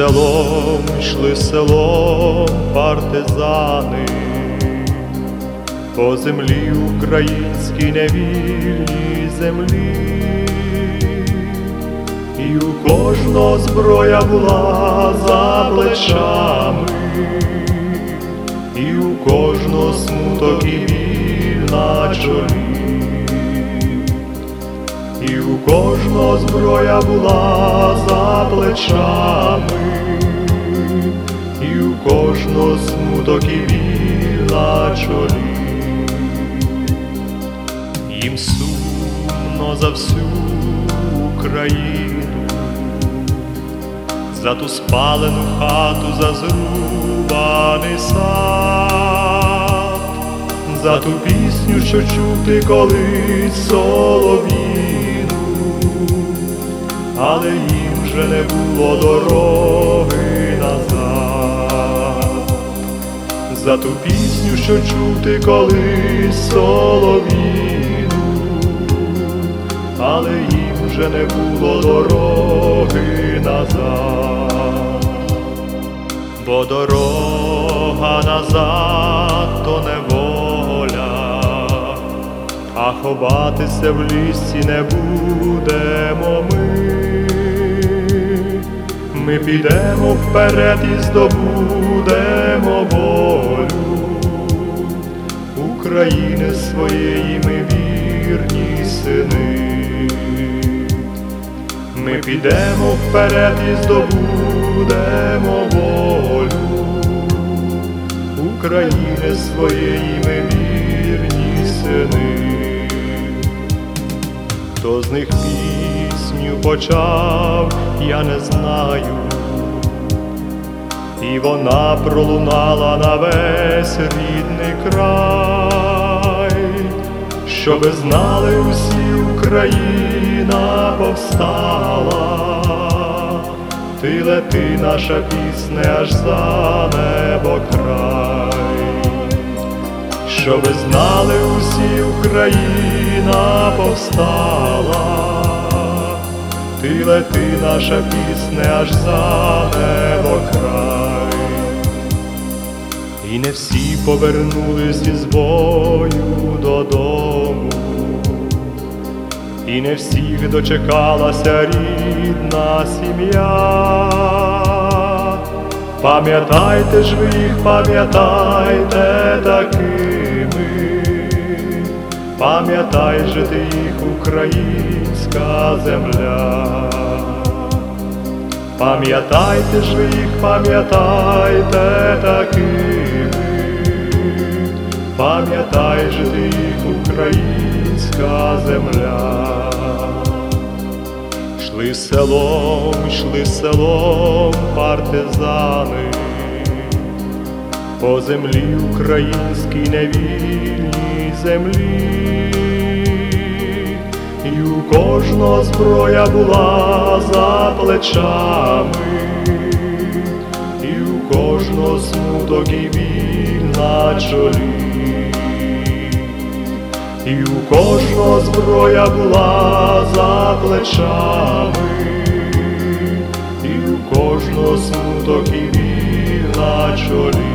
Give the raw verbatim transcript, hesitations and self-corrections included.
селом, йшли селом партизани, по землі українській невільній землі, і у кожного зброя була за плечами, і у кожного смуток і біль на чолі, і у кожного зброя була за плечами, і у кожного смуток і біль на чолі. Їм сумно за всю Україну, за ту спалену хату, за зрубаний сад, за ту пісню, що чути колись солов'їну, але їм вже не було дороги назад. За ту пісню, що чути колись солов'їну, але їм вже не було дороги назад. Бо дорога назад то неволя, а ховатися в лісі не будемо ми. Ми підемо вперед і здобудемо волю України своєї, ми вірні сини. Ми підемо вперед і здобудемо волю України своєї, ми вірні сини. Хто з них пісню почав, я не знаю, і вона пролунала на весь рідний край, щоби знали усі, Україна повстала. Ти лети, наша пісня, аж за небо край, щоби знали усі, Україна повстала. Ти лети, наша пісня, аж за небо край. І не всі повернулись із бою додому, і не всіх дочекалася рідна сім'я. Пам'ятайте ж ви їх, пам'ятайте такими, пам'ятай же ти їх, українська земля. Пам'ятайте ж ви їх, пам'ятайте такими, пам'ятай же ти їх, українська земля. Йшли селом, йшли селом партизани, по землі українській невільній землі, і у кожного зброя була за плечами, і у кожного смуток і біль на чолі, і у кожного зброя була за плечами, і у кожного смуток і біль на чолі.